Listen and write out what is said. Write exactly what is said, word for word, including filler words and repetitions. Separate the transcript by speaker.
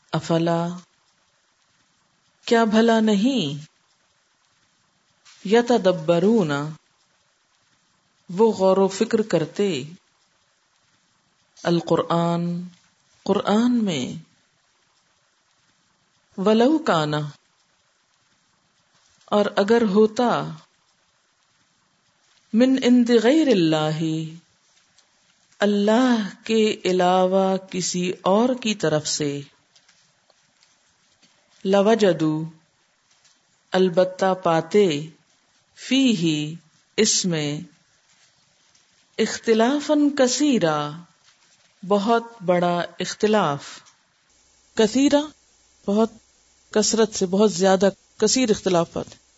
Speaker 1: अफला, क्या भला नहीं, यतदब्बरूना, वो गौर व फिक्र करते, अल कुरआन, कुरआन में, वलौ काना, और अगर होता, मिन इंदि गैरिल्लाहि, अल्लाह के अलावा किसी और की तरफ से, लवजदू, अलबत्ता पाते, फीही, इसमें, इख्तिलाफन कसीरा, बहुत बड़ा इख्तिलाफ, कसीरा बहुत कसरत से, बहुत ज्यादा, कसीर इख्तिलाफ पाते,